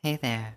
Hey there.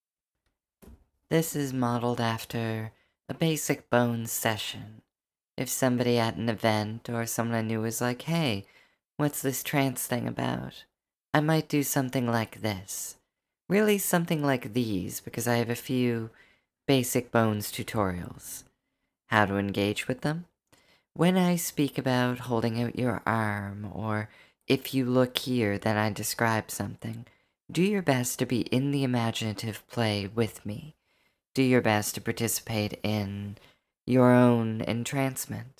This is modeled after a basic bones session. If somebody at an event or someone I knew was like, hey, what's this trance thing about? I might do something like this. Really, something like these, because I have a few basic bones tutorials. How to engage with them? When I speak about holding out your arm, or if you look here, then I describe something, do your best to be in the imaginative play with me. Do your best to participate in your own entrancement.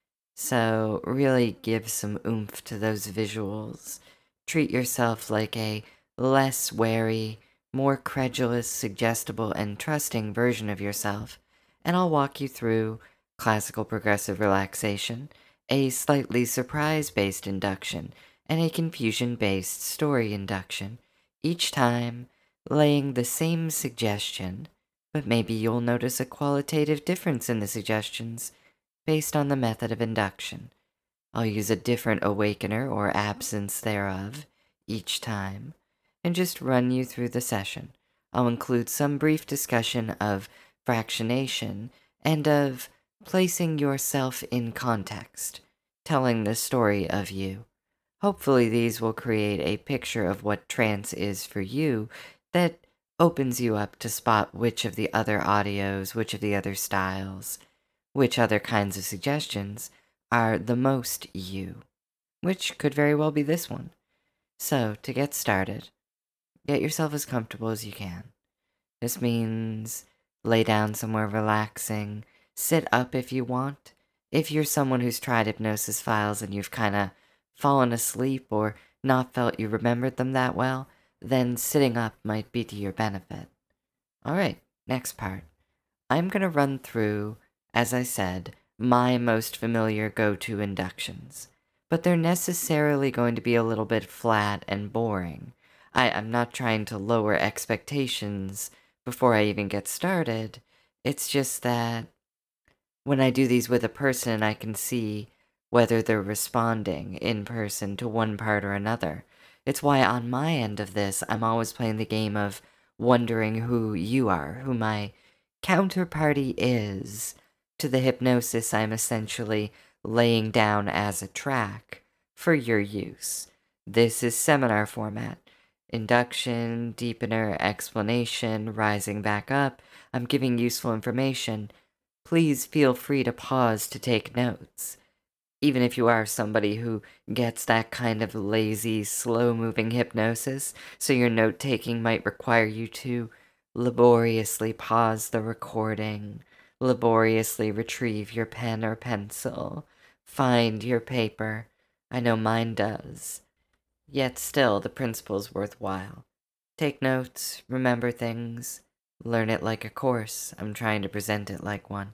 So, really give some oomph to those visuals. Treat yourself like a less wary, more credulous, suggestible, and trusting version of yourself, and I'll walk you through classical progressive relaxation, a slightly surprise based induction, and a confusion based story induction, each time laying the same suggestion, but maybe you'll notice a qualitative difference in the suggestions based on the method of induction. I'll use a different awakener or absence thereof each time, and just run you through the session. I'll include some brief discussion of fractionation and of placing yourself in context, telling the story of you. Hopefully, these will create a picture of what trance is for you that opens you up to spot which of the other audios, which of the other styles, which other kinds of suggestions are the most you, which could very well be this one. So, to get started, get yourself as comfortable as you can. This means lay down somewhere relaxing, sit up if you want. If you're someone who's tried hypnosis files and you've kind of fallen asleep or not felt you remembered them that well, then sitting up might be to your benefit. Alright, next part. I'm going to run through, as I said, my most familiar go-to inductions. But they're necessarily going to be a little bit flat and boring. I'm not trying to lower expectations before I even get started. It's just that when I do these with a person, I can see whether they're responding in person to one part or another. It's why on my end of this, I'm always playing the game of wondering who you are, who my counterparty is to the hypnosis I'm essentially laying down as a track for your use. This is seminar format. Induction, deepener, explanation, rising back up. I'm giving useful information. Please feel free to pause to take notes. Even if you are somebody who gets that kind of lazy, slow-moving hypnosis, so your note-taking might require you to laboriously pause the recording, laboriously retrieve your pen or pencil, find your paper. I know mine does. Yet still, the principle's worthwhile. Take notes, remember things, learn it like a course. I'm trying to present it like one.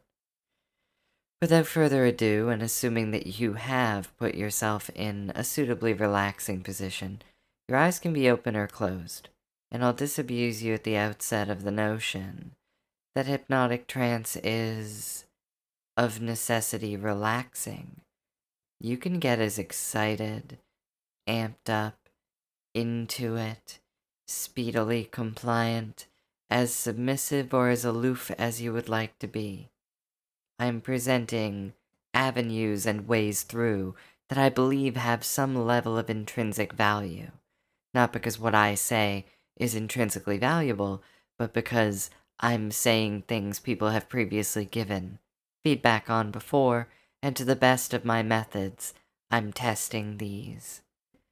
Without further ado, and assuming that you have put yourself in a suitably relaxing position, your eyes can be open or closed, and I'll disabuse you at the outset of the notion that hypnotic trance is, of necessity, relaxing. You can get as excited, amped up, into it, speedily compliant, as submissive or as aloof as you would like to be. I'm presenting avenues and ways through that I believe have some level of intrinsic value. Not because what I say is intrinsically valuable, but because I'm saying things people have previously given feedback on before, and to the best of my methods, I'm testing these.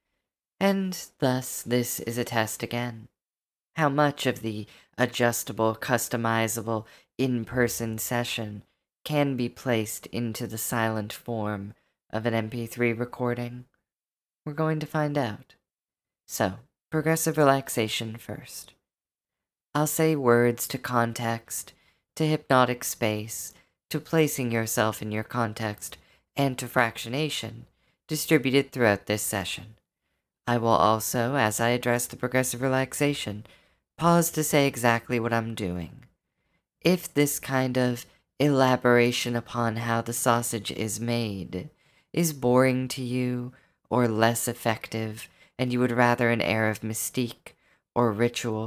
And thus, this is a test again. How much of the adjustable, customizable, in-person session can be placed into the silent form of an MP3 recording? We're going to find out. So, progressive relaxation first. I'll say words to context, to hypnotic space, to placing yourself in your context, and to fractionation, distributed throughout this session. I will also, as I address the progressive relaxation, pause to say exactly what I'm doing. If this kind of elaboration upon how the sausage is made is boring to you or less effective, and you would rather an air of mystique or ritual,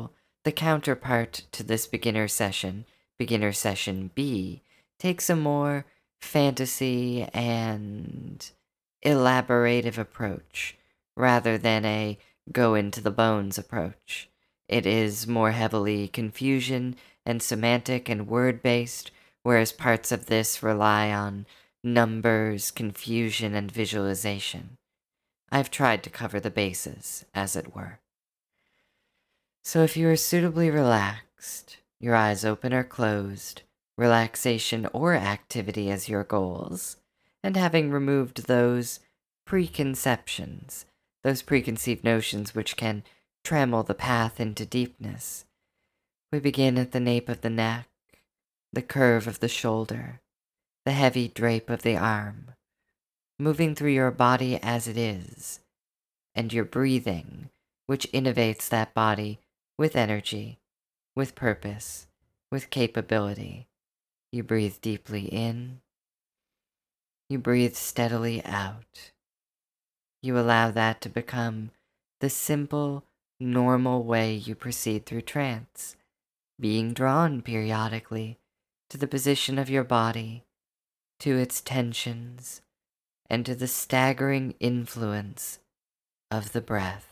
The counterpart to this beginner session B, takes a more fantasy and elaborative approach rather than a go into the bones approach. It is more heavily confusion and semantic and word based, whereas parts of this rely on numbers, confusion, and visualization. I've tried to cover the bases, as it were. So if you are suitably relaxed, your eyes open or closed, relaxation or activity as your goals, and having removed those preconceptions, those preconceived notions which can trammel the path into deepness, we begin at the nape of the neck, the curve of the shoulder, the heavy drape of the arm, moving through your body as it is, and your breathing, which innovates that body with energy, with purpose, with capability. You breathe deeply in. You breathe steadily out. You allow that to become the simple, normal way you proceed through trance, being drawn periodically to the position of your body, to its tensions, and to the staggering influence of the breath.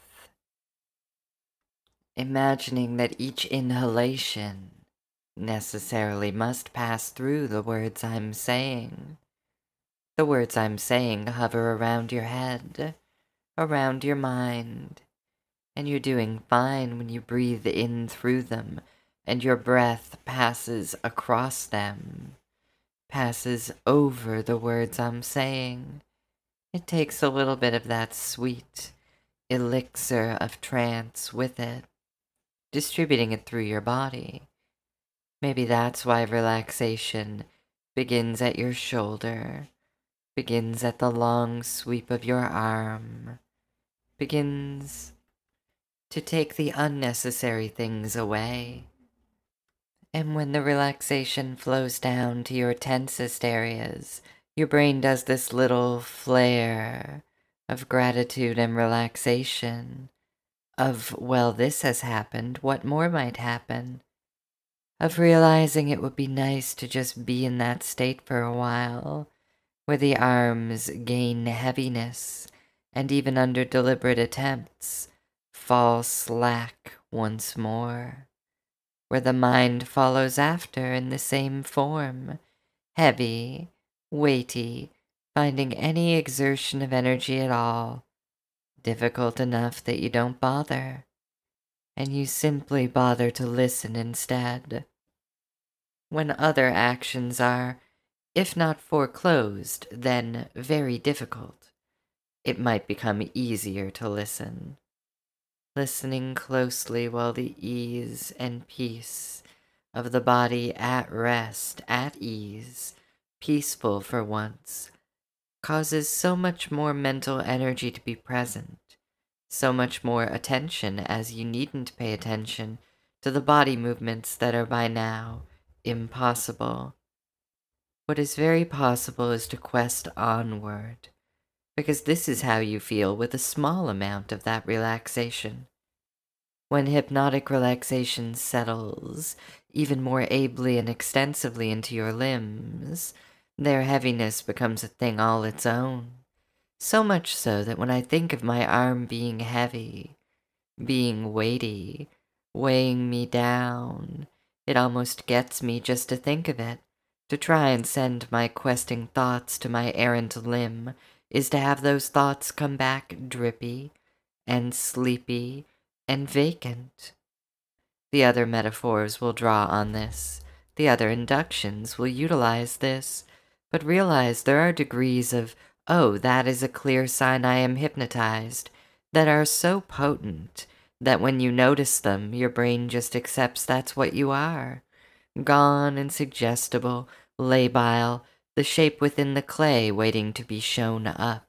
Imagining that each inhalation necessarily must pass through the words I'm saying. The words I'm saying hover around your head, around your mind, and you're doing fine when you breathe in through them and your breath passes across them, passes over the words I'm saying. It takes a little bit of that sweet elixir of trance with it, distributing it through your body. Maybe that's why relaxation begins at your shoulder, begins at the long sweep of your arm, begins to take the unnecessary things away. And when the relaxation flows down to your tensest areas, your brain does this little flare of gratitude and relaxation, of, well, this has happened, what more might happen? Of realizing it would be nice to just be in that state for a while, where the arms gain heaviness, and even under deliberate attempts, fall slack once more, where the mind follows after in the same form, heavy, weighty, finding any exertion of energy at all difficult enough that you don't bother, and you simply bother to listen instead. When other actions are, if not foreclosed, then very difficult, it might become easier to listen. Listening closely while the ease and peace of the body at rest, at ease, peaceful for once, causes so much more mental energy to be present, so much more attention, as you needn't pay attention to the body movements that are by now impossible. What is very possible is to quest onward, because this is how you feel with a small amount of that relaxation. When hypnotic relaxation settles even more ably and extensively into your limbs, their heaviness becomes a thing all its own. So much so that when I think of my arm being heavy, being weighty, weighing me down, it almost gets me just to think of it. To try and send my questing thoughts to my errant limb is to have those thoughts come back drippy and sleepy and vacant. The other metaphors will draw on this. The other inductions will utilize this, but realize there are degrees of, oh, that is a clear sign I am hypnotized, that are so potent that when you notice them, your brain just accepts that's what you are. Gone and suggestible, labile, the shape within the clay waiting to be shown up.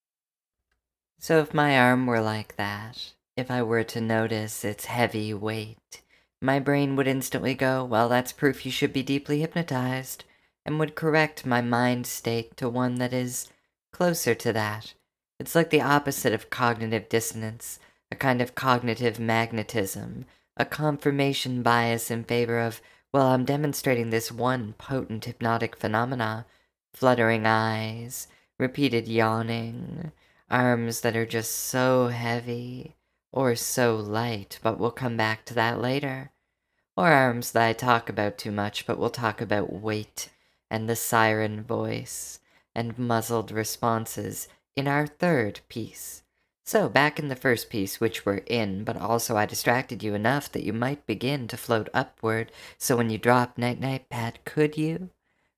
So if my arm were like that, if I were to notice its heavy weight, my brain would instantly go, well, that's proof you should be deeply hypnotized, and would correct my mind state to one that is closer to that. It's like the opposite of cognitive dissonance, a kind of cognitive magnetism, a confirmation bias in favor of, well, I'm demonstrating this one potent hypnotic phenomena, fluttering eyes, repeated yawning, arms that are just so heavy or so light, but we'll come back to that later. Or arms that I talk about too much, but we'll talk about weight and the siren voice and muzzled responses in our third piece. So, back in the first piece, which we're in, but also I distracted you enough that you might begin to float upward, so when you drop night-night, Pat, could you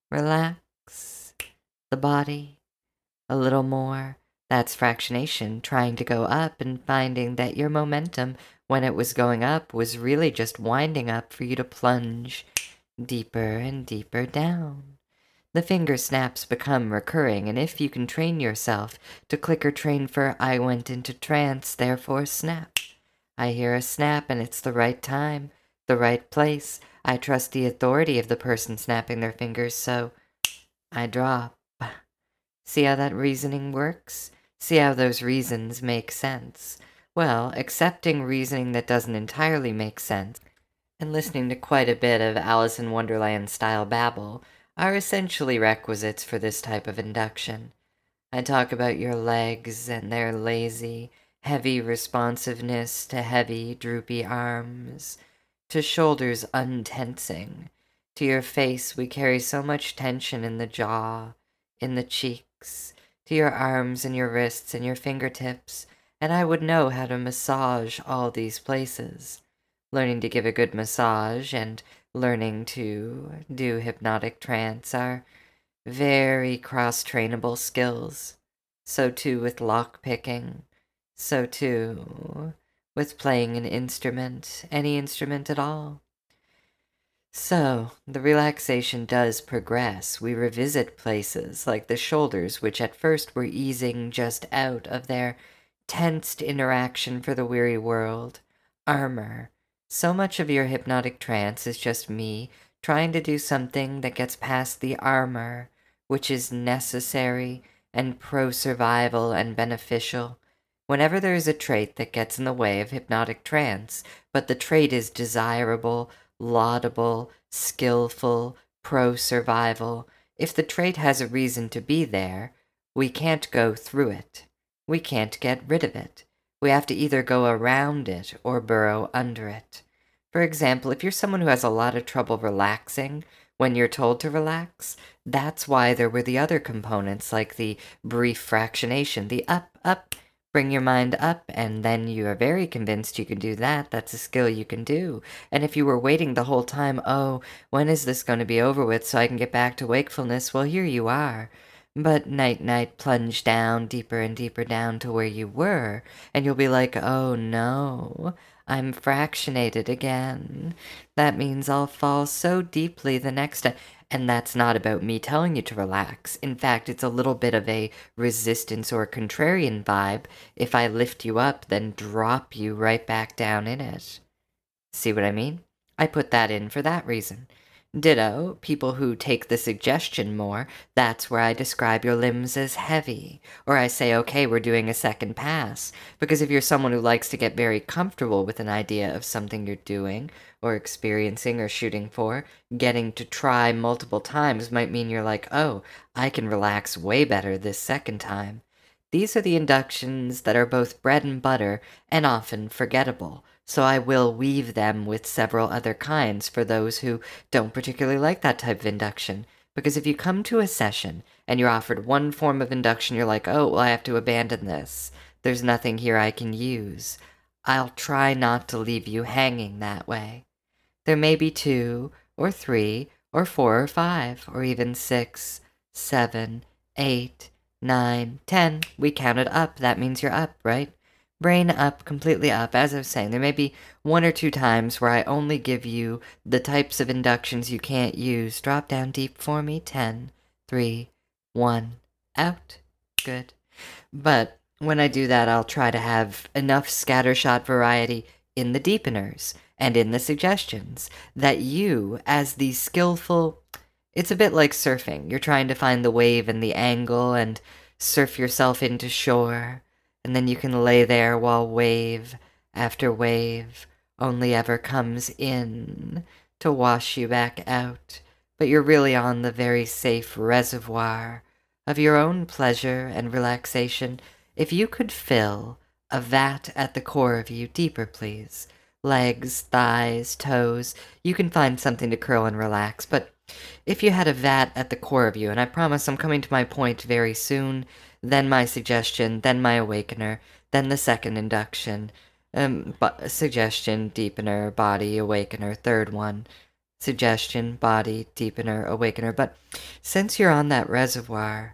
relax the body a little more? That's fractionation, trying to go up and finding that your momentum, when it was going up, was really just winding up for you to plunge deeper and deeper down. The finger snaps become recurring, and if you can train yourself to click or train for I went into trance, therefore snap. I hear a snap and it's the right time, the right place. I trust the authority of the person snapping their fingers, so I drop. See how that reasoning works? See how those reasons make sense? Well, accepting reasoning that doesn't entirely make sense and listening to quite a bit of Alice in Wonderland style babble are essentially requisites for this type of induction. I talk about your legs and their lazy, heavy responsiveness to heavy, droopy arms, to shoulders untensing. To your face, we carry so much tension in the jaw, in the cheeks, to your arms and your wrists and your fingertips, and I would know how to massage all these places. Learning to give a good massage and learning to do hypnotic trance are very cross-trainable skills. So too with lock-picking. So too with playing an instrument, any instrument at all. So, the relaxation does progress. We revisit places like the shoulders, which at first were easing just out of their tensed interaction for the weary world. Armor. So much of your hypnotic trance is just me trying to do something that gets past the armor, which is necessary and pro-survival and beneficial. Whenever there is a trait that gets in the way of hypnotic trance, but the trait is desirable, laudable, skillful, pro-survival, if the trait has a reason to be there, we can't go through it. We can't get rid of it. We have to either go around it or burrow under it. For example, if you're someone who has a lot of trouble relaxing when you're told to relax, that's why there were the other components like the brief fractionation, the up, bring your mind up, and then you are very convinced you can do that. That's a skill you can do. And if you were waiting the whole time, oh, when is this going to be over with so I can get back to wakefulness? Well, here you are. But night-night plunge down deeper and deeper down to where you were, and you'll be like, oh no, I'm fractionated again. That means I'll fall so deeply the next time. And that's not about me telling you to relax. In fact, it's a little bit of a resistance or contrarian vibe. If I lift you up, then drop you right back down in it. See what I mean? I put that in for that reason. Ditto, people who take the suggestion more, that's where I describe your limbs as heavy. Or I say, okay, we're doing a second pass. Because if you're someone who likes to get very comfortable with an idea of something you're doing, or experiencing, or shooting for, getting to try multiple times might mean you're like, oh, I can relax way better this second time. These are the inductions that are both bread and butter and often forgettable, so I will weave them with several other kinds for those who don't particularly like that type of induction. Because if you come to a session and you're offered one form of induction, you're like, oh, well, I have to abandon this. There's nothing here I can use. I'll try not to leave you hanging that way. There may be 2, or 3, or 4, or 5, or even 6, 7, 8, 9, 10. We counted up. That means you're up, right? Brain up, completely up. As I was saying, there may be 1 or 2 times where I only give you the types of inductions you can't use. Drop down deep for me. 10, 3, 1, out. Good. But when I do that, I'll try to have enough scattershot variety in the deepeners and in the suggestions that you, as the skillful... It's a bit like surfing. You're trying to find the wave and the angle and surf yourself into shore, and then you can lay there while wave after wave only ever comes in to wash you back out, but you're really on the very safe reservoir of your own pleasure and relaxation. If you could fill a vat at the core of you, deeper please, legs, thighs, toes, you can find something to curl and relax, but if you had a vat at the core of you, and I promise I'm coming to my point very soon, then my suggestion, then my awakener, then the second induction, suggestion, deepener, body, awakener, third one, suggestion, body, deepener, awakener. But since you're on that reservoir,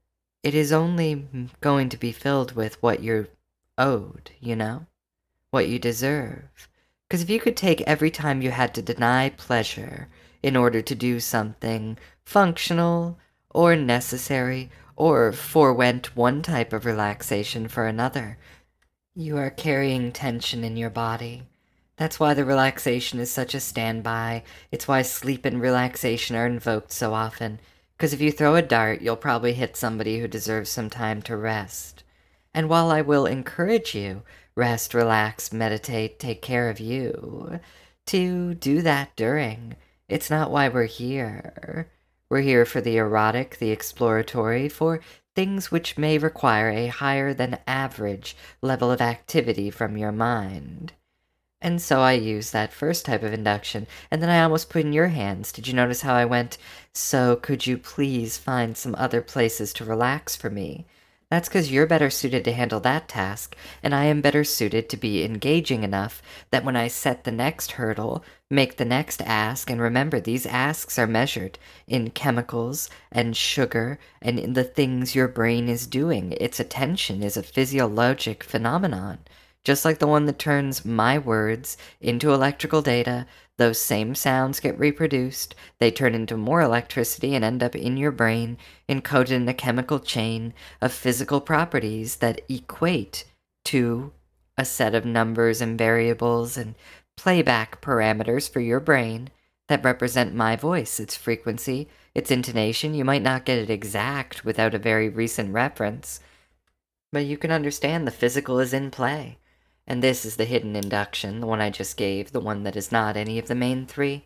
it is only going to be filled with what you're owed, you know? What you deserve. Because if you could take every time you had to deny pleasure in order to do something functional or necessary or forewent one type of relaxation for another, you are carrying tension in your body. That's why the relaxation is such a standby. It's why sleep and relaxation are invoked so often. Because if you throw a dart, you'll probably hit somebody who deserves some time to rest. And while I will encourage you, rest, relax, meditate, take care of you, to do that during, it's not why we're here. We're here for the erotic, the exploratory, for things which may require a higher than average level of activity from your mind. And so I used that first type of induction, and then I almost put in your hands. Did you notice how I went, so could you please find some other places to relax for me? That's because you're better suited to handle that task, and I am better suited to be engaging enough that when I set the next hurdle, make the next ask, and remember, these asks are measured in chemicals and sugar and in the things your brain is doing. Its attention is a physiologic phenomenon. Just like the one that turns my words into electrical data, those same sounds get reproduced, they turn into more electricity and end up in your brain, encoded in a chemical chain of physical properties that equate to a set of numbers and variables and playback parameters for your brain that represent my voice, its frequency, its intonation. You might not get it exact without a very recent reference, but you can understand the physical is in play. And this is the hidden induction, the one I just gave, the one that is not any of the main three.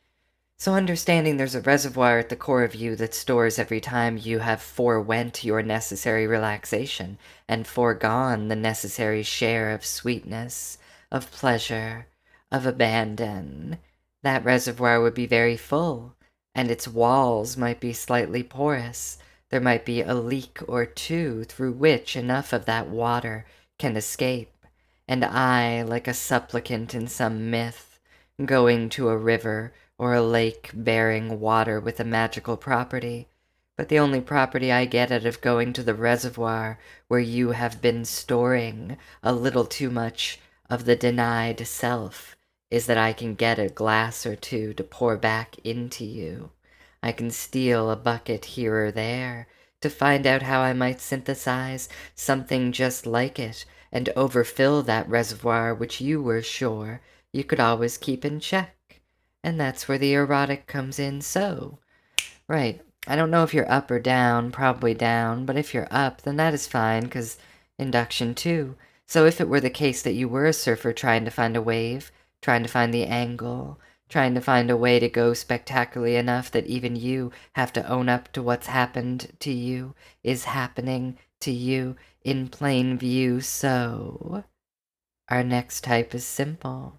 So understanding there's a reservoir at the core of you that stores every time you have forewent your necessary relaxation and foregone the necessary share of sweetness, of pleasure, of abandon, that reservoir would be very full, and its walls might be slightly porous. There might be a leak or two through which enough of that water can escape. And I, like a supplicant in some myth, going to a river or a lake bearing water with a magical property, but the only property I get out of going to the reservoir where you have been storing a little too much of the denied self is that I can get a glass or two to pour back into you. I can steal a bucket here or there to find out how I might synthesize something just like it and overfill that reservoir which you were sure you could always keep in check. And that's where the erotic comes in. So, right, I don't know if you're up or down, probably down, but if you're up, then that is fine, because induction too. So if it were the case that you were a surfer trying to find a wave, trying to find the angle, trying to find a way to go spectacularly enough that even you have to own up to what's happened to you, is happening to you, in plain view. So, our next type is simple.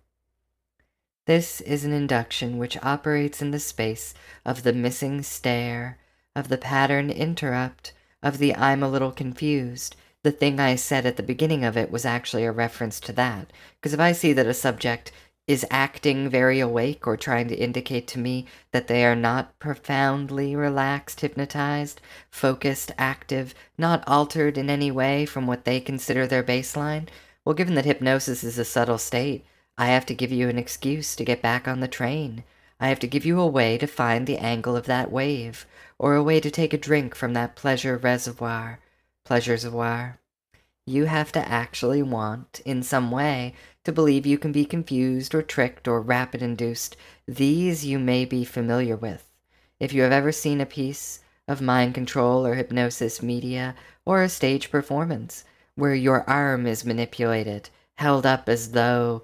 This is an induction which operates in the space of the missing stare, of the pattern interrupt, of the I'm a little confused. The thing I said at the beginning of it was actually a reference to that, because if I see that a subject is acting very awake or trying to indicate to me that they are not profoundly relaxed, hypnotized, focused, active, not altered in any way from what they consider their baseline, well, given that hypnosis is a subtle state, I have to give you an excuse to get back on the train. I have to give you a way to find the angle of that wave, or a way to take a drink from that pleasure reservoir. Pleasure-reservoir. You have to actually want, in some way, to believe you can be confused or tricked or rapid-induced. These you may be familiar with. If you have ever seen a piece of mind control or hypnosis media or a stage performance where your arm is manipulated, held up as though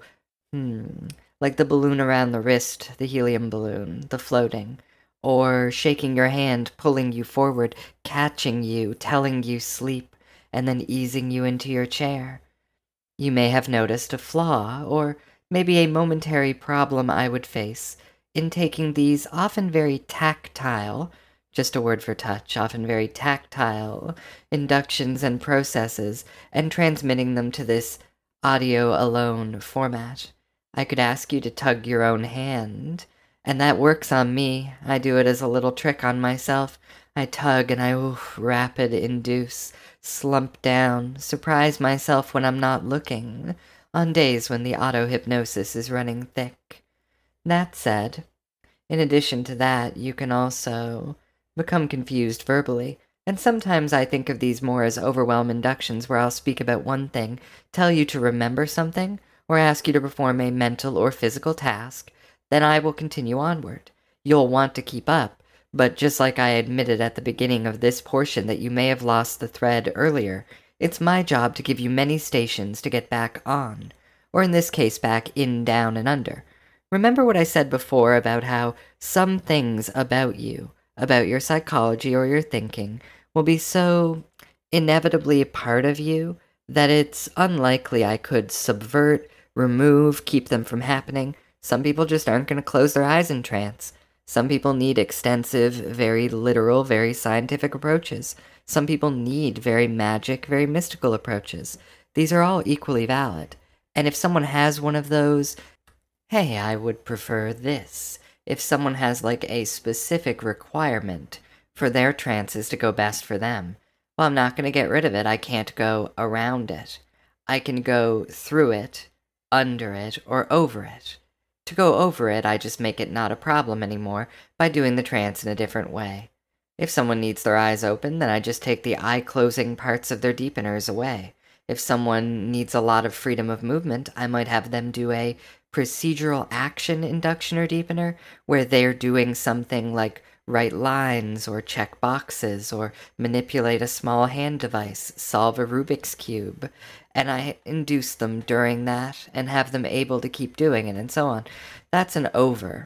Like the balloon around the wrist, the helium balloon, the floating. Or shaking your hand, pulling you forward, catching you, telling you sleep, and then easing you into your chair. You may have noticed a flaw, or maybe a momentary problem I would face in taking these often very tactile, just a word for touch, often very tactile inductions and processes and transmitting them to this audio alone format. I could ask you to tug your own hand, and that works on me. I do it as a little trick on myself. I tug and I rapid induce, slump down, surprise myself when I'm not looking, on days when the auto-hypnosis is running thick. That said, in addition to that, you can also become confused verbally, and sometimes I think of these more as overwhelm inductions where I'll speak about one thing, tell you to remember something, or ask you to perform a mental or physical task, then I will continue onward. You'll want to keep up, but just like I admitted at the beginning of this portion that you may have lost the thread earlier, it's my job to give you many stations to get back on, or in this case back in, down, and under. Remember what I said before about how some things about you, about your psychology or your thinking, will be so inevitably a part of you that it's unlikely I could subvert, remove, keep them from happening. Some people just aren't going to close their eyes in trance. Some people need extensive, very literal, very scientific approaches. Some people need very magic, very mystical approaches. These are all equally valid. And if someone has one of those, hey, I would prefer this. If someone has like a specific requirement for their trances to go best for them, well, I'm not going to get rid of it. I can't go around it. I can go through it, under it, or over it. To go over it, I just make it not a problem anymore by doing the trance in a different way. If someone needs their eyes open, then I just take the eye-closing parts of their deepeners away. If someone needs a lot of freedom of movement, I might have them do a procedural action induction or deepener, where they're doing something like write lines or check boxes or manipulate a small hand device, solve a Rubik's Cube, and I induce them during that and have them able to keep doing it and so on. That's an over.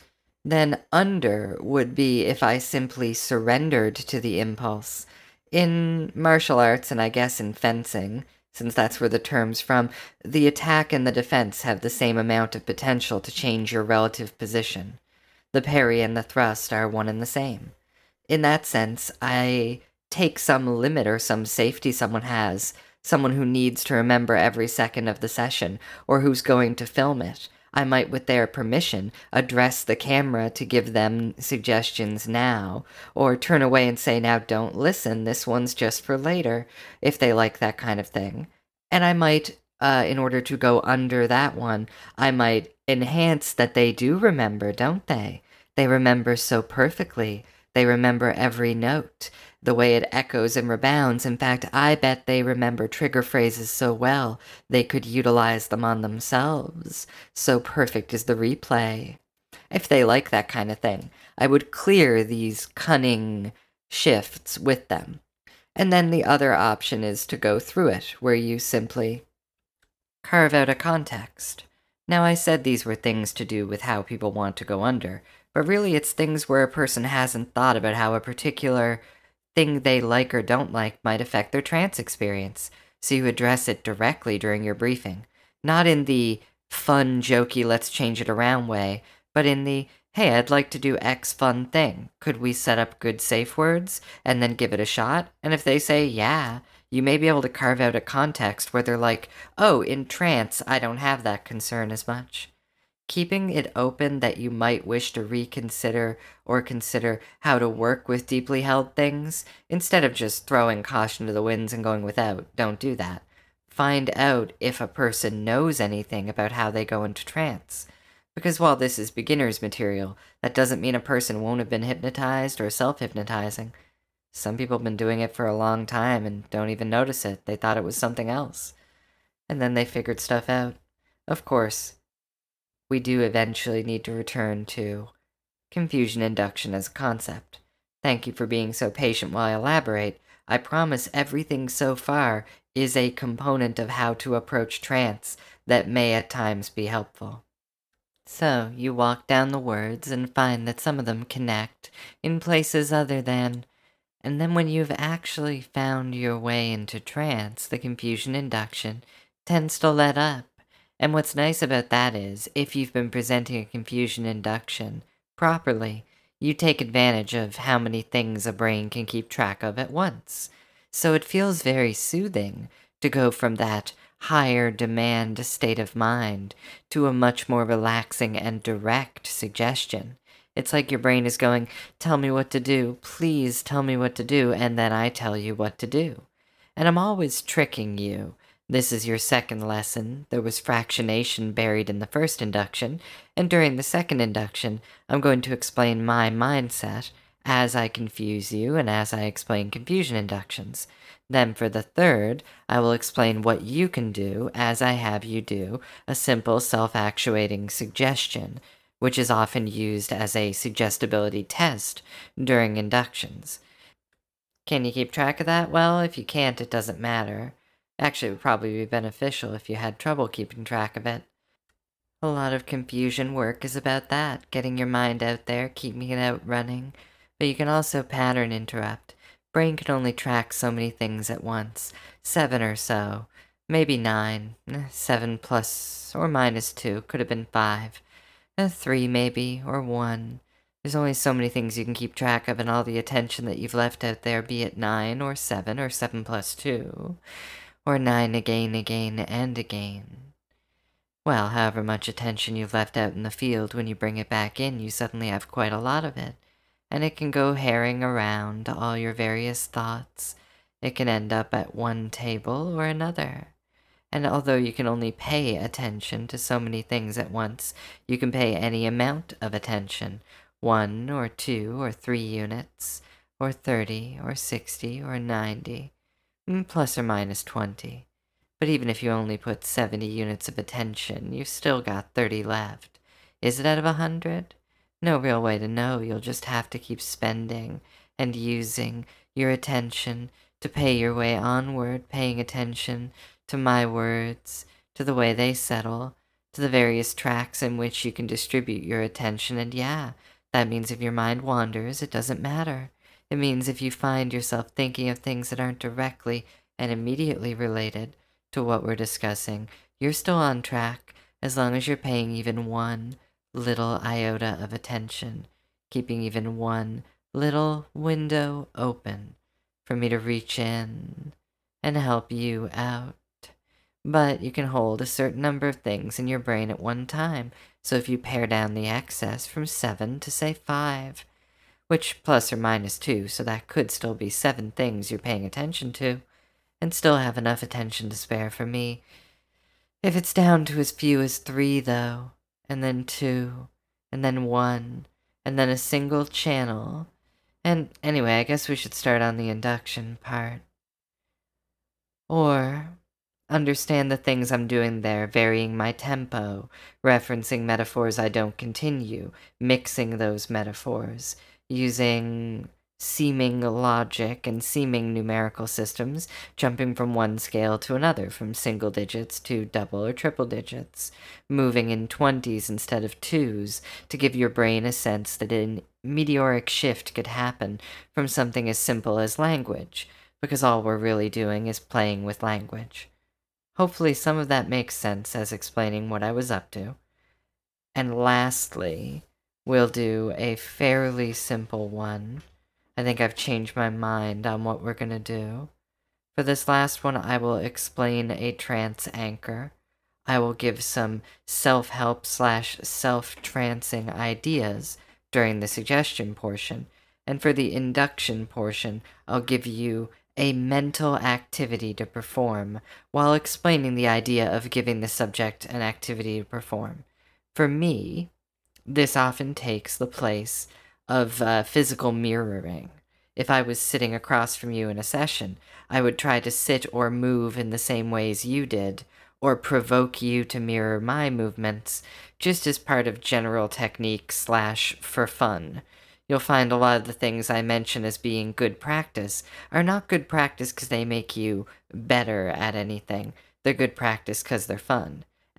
Then under would be if I simply surrendered to the impulse. In martial arts, and I guess in fencing, since that's where the term's from, the attack and the defense have the same amount of potential to change your relative position. The parry and the thrust are one and the same. In that sense, I take some limit or some safety someone has, someone who needs to remember every second of the session, or who's going to film it. I might, with their permission, address the camera to give them suggestions now, or turn away and say, now don't listen, this one's just for later, if they like that kind of thing. And I might, in order to go under that one, I might enhance that they do remember, don't they? They remember so perfectly. They remember every note, the way it echoes and rebounds. In fact, I bet they remember trigger phrases so well they could utilize them on themselves. So perfect is the replay. If they like that kind of thing, I would clear these cunning shifts with them. And then the other option is to go through it, where you simply carve out a context. Now, I said these were things to do with how people want to go under, but really it's things where a person hasn't thought about how a particular thing they like or don't like might affect their trance experience, so you address it directly during your briefing. Not in the fun, jokey, let's change it around way, but in the, hey, I'd like to do X fun thing. Could we set up good safe words and then give it a shot? And if they say, yeah, you may be able to carve out a context where they're like, oh, in trance, I don't have that concern as much. Keeping it open that you might wish to reconsider or consider how to work with deeply held things, instead of just throwing caution to the winds and going without. Don't do that. Find out if a person knows anything about how they go into trance. Because while this is beginner's material, that doesn't mean a person won't have been hypnotized or self-hypnotizing. Some people have been doing it for a long time and don't even notice it. They thought it was something else. And then they figured stuff out. Of course, we do eventually need to return to confusion induction as a concept. Thank you for being so patient while I elaborate. I promise everything so far is a component of how to approach trance. that may at times be helpful. So you walk down the words and find that some of them connect in places other than, and then when you've actually found your way into trance, the confusion induction tends to let up. And what's nice about that is, if you've been presenting a confusion induction properly, you take advantage of how many things a brain can keep track of at once. So it feels very soothing to go from that higher demand state of mind to a much more relaxing and direct suggestion. It's like your brain is going, tell me what to do, please tell me what to do, and then I tell you what to do. And I'm always tricking you. This is your second lesson. There was fractionation buried in the first induction, and during the second induction, I'm going to explain my mindset as I confuse you and as I explain confusion inductions. Then for the third, I will explain what you can do as I have you do a simple self-actuating suggestion, which is often used as a suggestibility test during inductions. Can you keep track of that? Well, if you can't, it doesn't matter. Actually, it would probably be beneficial if you had trouble keeping track of it. A lot of confusion work is about that, getting your mind out there, keeping it out running. But you can also pattern interrupt. Brain can only track so many things at once. 7 or so. Maybe 9. 7 plus or minus 2. Could have been 5. 3 maybe, or 1. There's only so many things you can keep track of, and all the attention that you've left out there, be it 9 or 7 plus 2. Or 9 again, and again. Well, however much attention you've left out in the field, when you bring it back in, you suddenly have quite a lot of it. And it can go herring around all your various thoughts. It can end up at one table or another. And although you can only pay attention to so many things at once, you can pay any amount of attention. 1 or 2 or 3 units, or 30 or 60 or 90, plus or minus 20. But even if you only put 70 units of attention, you've still got 30 left. Is it out of 100? No real way to know. You'll just have to keep spending and using your attention to pay your way onward, paying attention to my words, to the way they settle, to the various tracks in which you can distribute your attention. And yeah, that means if your mind wanders, it doesn't matter. It means if you find yourself thinking of things that aren't directly and immediately related to what we're discussing, you're still on track as long as you're paying even one little iota of attention, keeping even one little window open for me to reach in and help you out. But you can hold a certain number of things in your brain at one time, so if you pare down the excess from 7 to say 5, which plus or minus 2, so that could still be 7 things you're paying attention to, and still have enough attention to spare for me. If it's down to as few as 3, though, and then 2, and then 1, and then a single channel. And anyway, I guess we should start on the induction part. Or understand the things I'm doing there, varying my tempo, referencing metaphors I don't continue, mixing those metaphors, using seeming logic and seeming numerical systems, jumping from one scale to another, from single digits to double or triple digits, moving in 20s instead of 2s, to give your brain a sense that a meteoric shift could happen from something as simple as language, because all we're really doing is playing with language. Hopefully some of that makes sense as explaining what I was up to. And lastly, we'll do a fairly simple one. I think I've changed my mind on what we're going to do. For this last one, I will explain a trance anchor. I will give some self-help / self-trancing ideas during the suggestion portion. And for the induction portion, I'll give you a mental activity to perform while explaining the idea of giving the subject an activity to perform. For me, this often takes the place of physical mirroring. If I was sitting across from you in a session, I would try to sit or move in the same ways you did, or provoke you to mirror my movements, just as part of general technique / for fun. You'll find a lot of the things I mention as being good practice are not good practice because they make you better at anything. They're good practice because they're fun.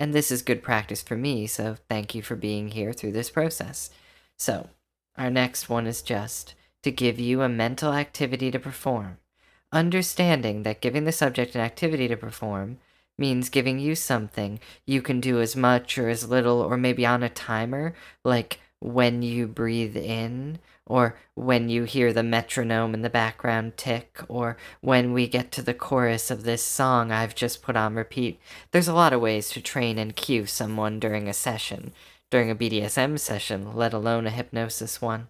And this is good practice for me, so thank you for being here through this process. So, our next one is just to give you a mental activity to perform. Understanding that giving the subject an activity to perform means giving you something you can do as much or as little, or maybe on a timer, like when you breathe in, or when you hear the metronome in the background tick, or when we get to the chorus of this song I've just put on repeat. There's a lot of ways to train and cue someone during a session, during a BDSM session, let alone a hypnosis one.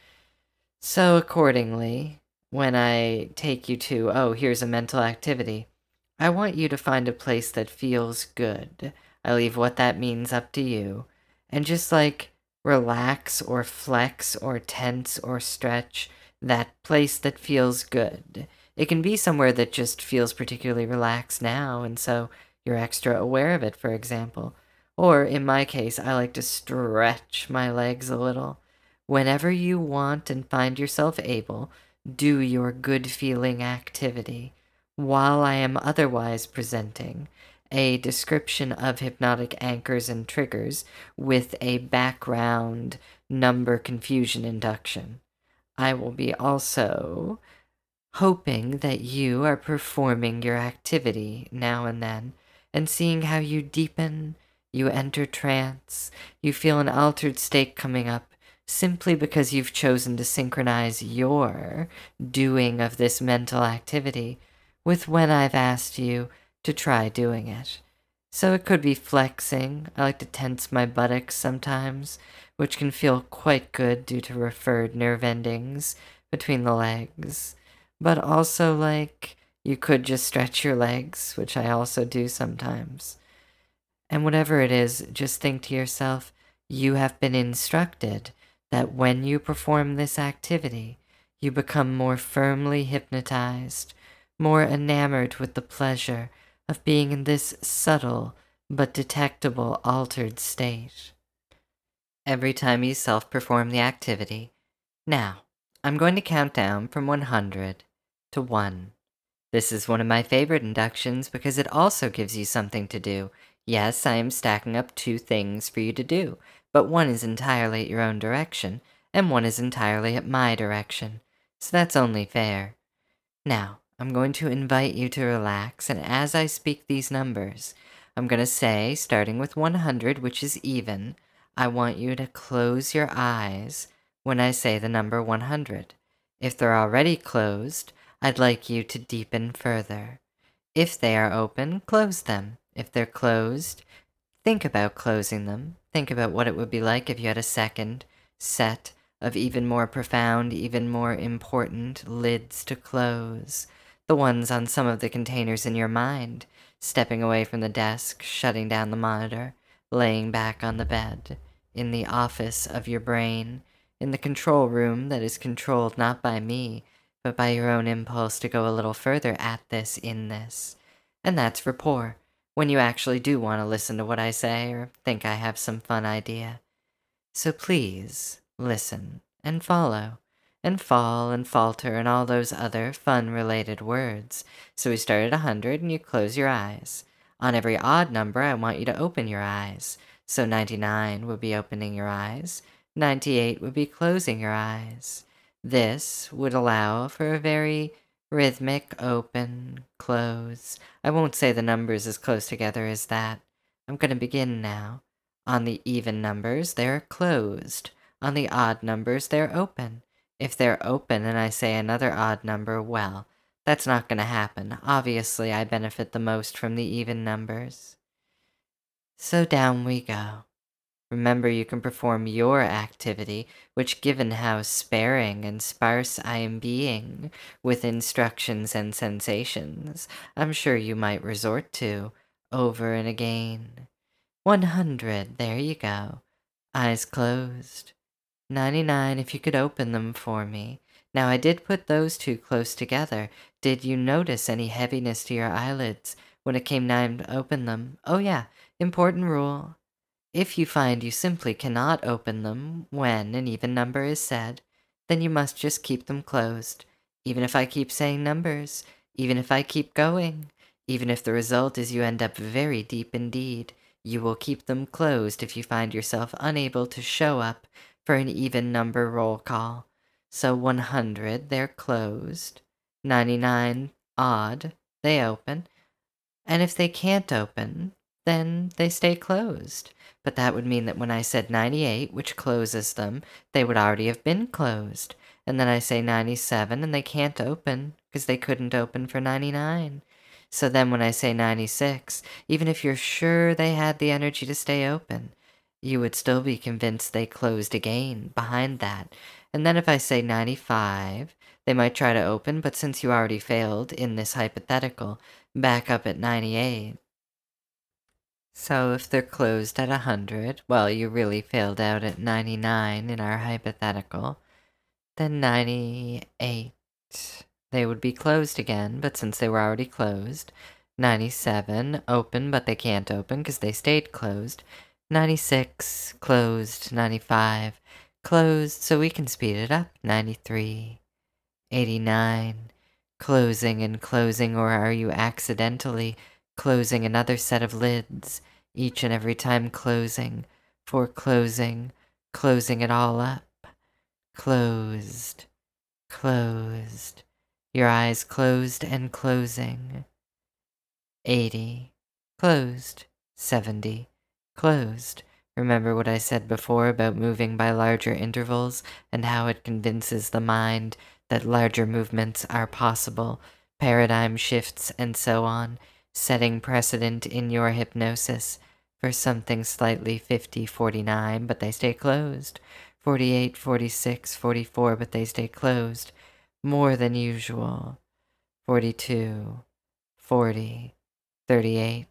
So accordingly, when I take you to, oh, here's a mental activity, I want you to find a place that feels good. I leave what that means up to you. And just like relax or flex or tense or stretch that place that feels good. It can be somewhere that just feels particularly relaxed now, and so you're extra aware of it, for example. Or in my case, I like to stretch my legs a little. Whenever you want and find yourself able, do your good feeling activity while I am otherwise presenting a description of hypnotic anchors and triggers with a background number confusion induction. I will be also hoping that you are performing your activity now and then and seeing how you deepen, you enter trance, you feel an altered state coming up simply because you've chosen to synchronize your doing of this mental activity with when I've asked you to try doing it. So it could be flexing. I like to tense my buttocks sometimes, which can feel quite good due to referred nerve endings between the legs. But also, like, you could just stretch your legs, which I also do sometimes. And whatever it is, just think to yourself, you have been instructed that when you perform this activity, you become more firmly hypnotized, more enamored with the pleasure of being in this subtle but detectable altered state. Every time you self-perform the activity, now, I'm going to count down from 100 to 1. This is one of my favorite inductions because it also gives you something to do. Yes, I am stacking up 2 things for you to do, but one is entirely at your own direction, and one is entirely at my direction. So that's only fair. Now, I'm going to invite you to relax, and as I speak these numbers, I'm going to say, starting with 100, which is even, I want you to close your eyes when I say the number 100. If they're already closed, I'd like you to deepen further. If they are open, close them. If they're closed, think about closing them. Think about what it would be like if you had a second set of even more profound, even more important lids to close. The ones on some of the containers in your mind, stepping away from the desk, shutting down the monitor, laying back on the bed, in the office of your brain, in the control room that is controlled not by me, but by your own impulse to go a little further at this, in this. And that's rapport, when you actually do want to listen to what I say or think I have some fun idea. So please, listen and follow, and fall and falter and all those other fun-related words. So we start at 100 and you close your eyes. On every odd number, I want you to open your eyes. So 99 would be opening your eyes. 98 would be closing your eyes. This would allow for a very rhythmic open, close. I won't say the numbers as close together as that. I'm going to begin now. On the even numbers, they're closed. On the odd numbers, they're open. If they're open and I say another odd number, well, that's not going to happen. Obviously, I benefit the most from the even numbers. So down we go. Remember, you can perform your activity, which, given how sparing and sparse I am being with instructions and sensations, I'm sure you might resort to over and again. 100, there you go. Eyes closed. 99, if you could open them for me. Now, I did put those 2 close together. Did you notice any heaviness to your eyelids when it came time to open them? Oh yeah, important rule. If you find you simply cannot open them when an even number is said, then you must just keep them closed. Even if I keep saying numbers, even if I keep going, even if the result is you end up very deep indeed, You will keep them closed if you find yourself unable to show up for an even number roll call. So 100, they're closed. 99, odd, they open. And if they can't open, then they stay closed. But that would mean that when I said 98, which closes them, they would already have been closed. And then I say 97 and they can't open because they couldn't open for 99. So then when I say 96, even if you're sure they had the energy to stay open, you would still be convinced they closed again behind that. And then if I say 95, they might try to open, but since you already failed in this hypothetical, back up at 98. So if they're closed at 100, well, you really failed out at 99 in our hypothetical, then 98. They would be closed again, but since they were already closed, 97, open, but they can't open because they stayed closed. 96, closed. 95, closed, so we can speed it up. 93, 89, closing and closing, or are you accidentally closing another set of lids each and every time closing, closing it all up? Closed, closed, your eyes closed and closing. 80, closed. 70, closed. Remember what I said before about moving by larger intervals and how it convinces the mind that larger movements are possible, paradigm shifts and so on, setting precedent in your hypnosis for something slightly 50, 49, but they stay closed. 48, 46, 44, but they stay closed. More than usual. 42, 40, 38,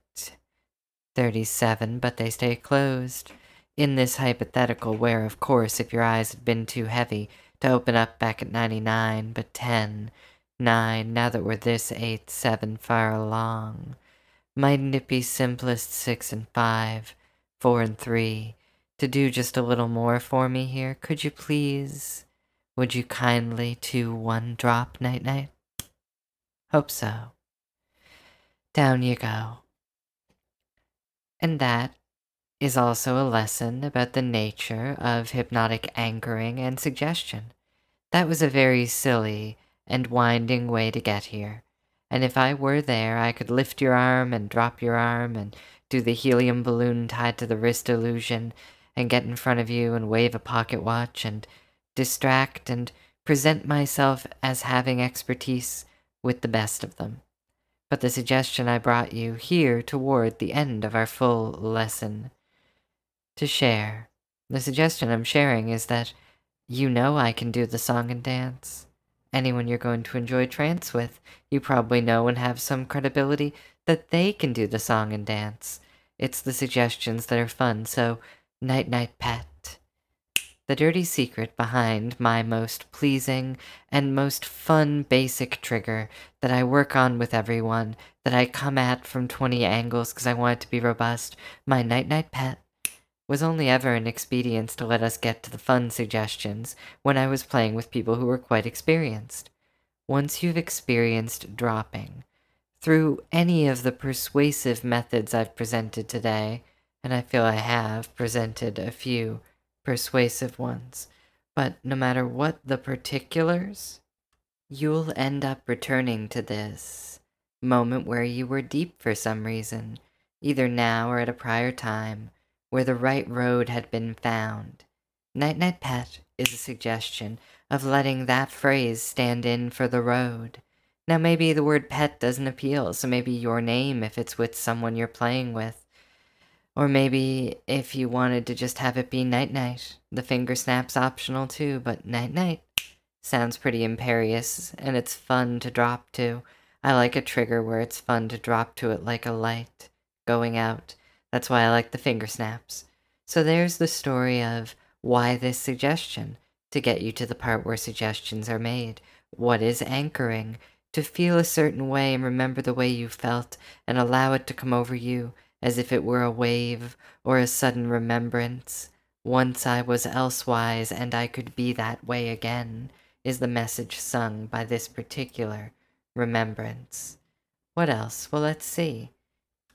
37, but they stay closed. In this hypothetical where, of course, if your eyes had been too heavy to open up back at 99, but 10, 9, now that we're this 8, 7 far along. Mightn't it be simplest 6 and 5, 4 and 3, to do just a little more for me here? Could you please? Would you kindly 2, 1 drop, night-night? Hope so. Down you go. And that is also a lesson about the nature of hypnotic anchoring and suggestion. That was a very silly and winding way to get here. And if I were there, I could lift your arm and drop your arm and do the helium balloon tied to the wrist illusion and get in front of you and wave a pocket watch and distract and present myself as having expertise with the best of them. But the suggestion I brought you here toward the end of our full lesson to share, the suggestion I'm sharing is that you know I can do the song and dance. Anyone you're going to enjoy trance with, you probably know and have some credibility that they can do the song and dance. It's the suggestions that are fun, so night-night pet. The dirty secret behind my most pleasing and most fun basic trigger that I work on with everyone, that I come at from 20 angles because I want it to be robust, my night-night pet, was only ever an expedience to let us get to the fun suggestions when I was playing with people who were quite experienced. Once you've experienced dropping, through any of the persuasive methods I've presented today, and I feel I have presented a few persuasive ones, but no matter what the particulars, you'll end up returning to this moment where you were deep for some reason, either now or at a prior time, where the right road had been found. Night-night pet is a suggestion of letting that phrase stand in for the road. Now maybe the word pet doesn't appeal, so maybe your name if it's with someone you're playing with. Or maybe if you wanted to just have it be night-night. The finger snap's optional too, but night-night sounds pretty imperious, and it's fun to drop to. I like a trigger where it's fun to drop to it like a light going out. That's why I like the finger snaps. So there's the story of why this suggestion, to get you to the part where suggestions are made. What is anchoring? To feel a certain way and remember the way you felt and allow it to come over you as if it were a wave or a sudden remembrance. Once I was elsewise and I could be that way again, is the message sung by this particular remembrance. What else? Well, let's see.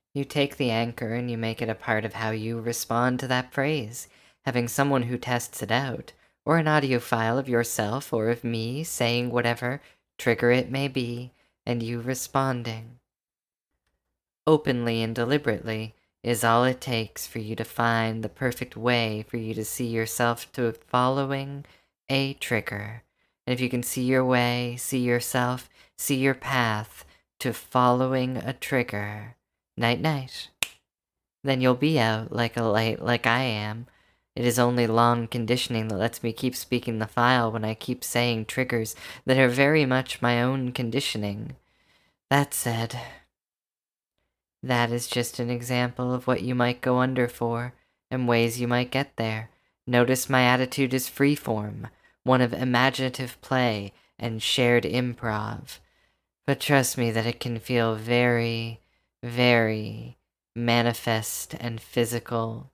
You take the anchor and you make it a part of how you respond to that phrase, having someone who tests it out, or an audio file of yourself or of me saying whatever trigger it may be, and you responding. Openly and deliberately is all it takes for you to find the perfect way for you to see yourself to following a trigger. And if you can see your way, see yourself, see your path to following a trigger, night-night, then you'll be out like a light like I am. It is only long conditioning that lets me keep speaking the file when I keep saying triggers that are very much my own conditioning. That said, that is just an example of what you might go under for, and ways you might get there. Notice my attitude is freeform, one of imaginative play and shared improv. But trust me that it can feel very, very manifest and physical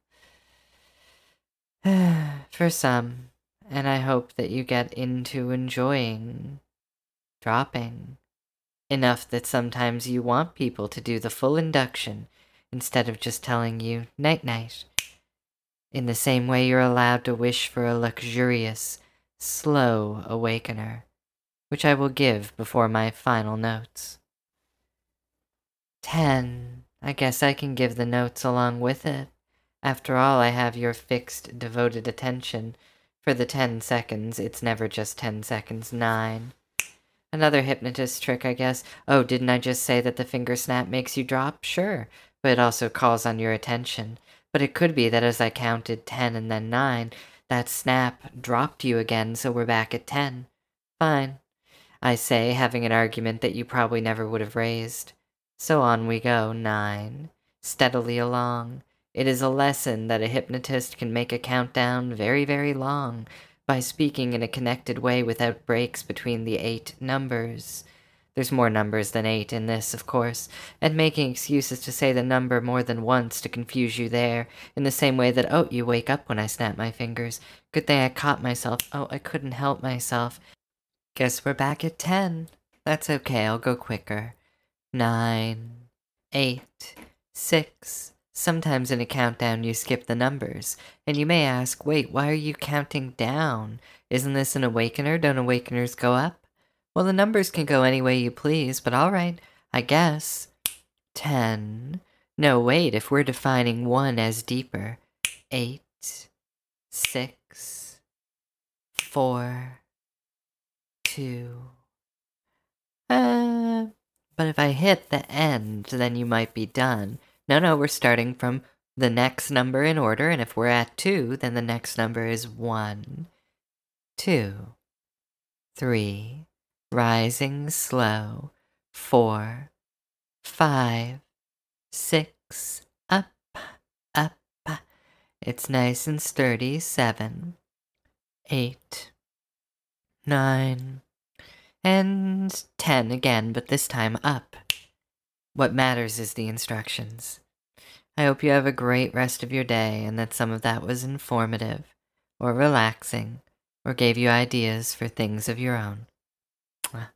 for some, and I hope that you get into enjoying dropping. Enough that sometimes you want people to do the full induction instead of just telling you night-night. In the same way you're allowed to wish for a luxurious, slow awakener, which I will give before my final notes. 10. I guess I can give the notes along with it. After all, I have your fixed, devoted attention. For the 10 seconds, it's never just 10 seconds. 9. Another hypnotist trick, I guess. Oh, didn't I just say that the finger snap makes you drop? Sure, but it also calls on your attention. But it could be that as I counted 10 and then 9, that snap dropped you again, so we're back at 10. Fine. I say, having an argument that you probably never would have raised. So on we go, 9. Steadily along. It is a lesson that a hypnotist can make a countdown very, very long, by speaking in a connected way without breaks between the 8 numbers. There's more numbers than 8 in this, of course, and making excuses to say the number more than once to confuse you there, in the same way that, oh, you wake up when I snap my fingers. Good thing I caught myself. Oh, I couldn't help myself. Guess we're back at 10. That's okay, I'll go quicker. 9, 8, 6. Sometimes in a countdown you skip the numbers, and you may ask, wait, why are you counting down? Isn't this an awakener? Don't awakeners go up? Well, the numbers can go any way you please, but alright, I guess. 10. No, wait, if we're defining 1 as deeper. 8, 6, 4, 2. But if I hit the end, then you might be done. No, we're starting from the next number in order, and if we're at 2, then the next number is 1, 2, 3, rising slow, 4, 5, 6, up, up. It's nice and sturdy, 7, 8, 9, and 10 again, but this time up. What matters is the instructions. I hope you have a great rest of your day and that some of that was informative, or relaxing, or gave you ideas for things of your own. Mwah.